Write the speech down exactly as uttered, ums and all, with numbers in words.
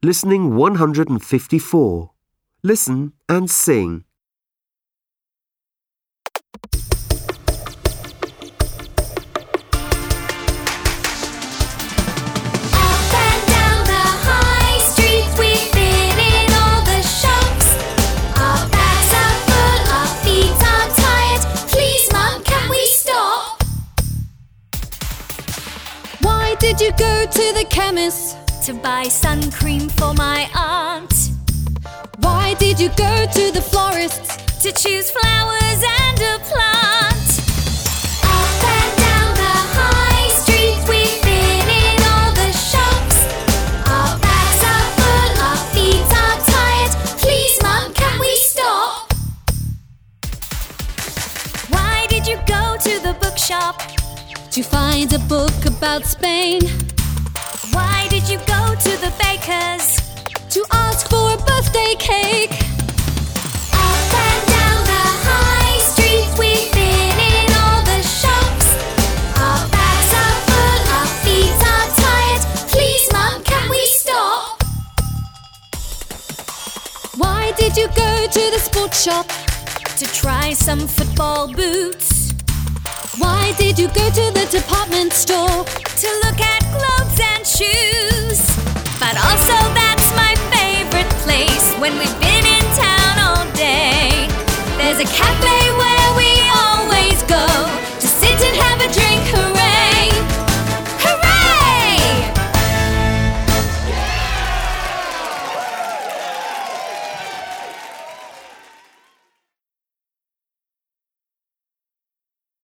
Listening one hundred fifty-four. Listen and sing. Up and down the high street, we've been in all the shops. Our bags are full, our feet are tired. Please, Mum, can we stop? Why did you go to the chemist? To buy sun cream for my aunt. Why did you go to the florist? To choose flowers and a plant. Up and down the high street, we've been in all the shops. Our bags are full, our feet are tired. Please, Mum, can we stop? Why did you go to the bookshop? To find a book about Spain. Why did you go to the baker's? To ask for a birthday cake. Up and down the high street, we've been in all the shops. Our bags are full, our feet are tired. Please, Mum, can we stop? Why did you go to the sports shop? To try some football boots. Why did you go to the department store? To look at clothes and shoes. But also that's my favorite place when we've been in town all day. There's a cafe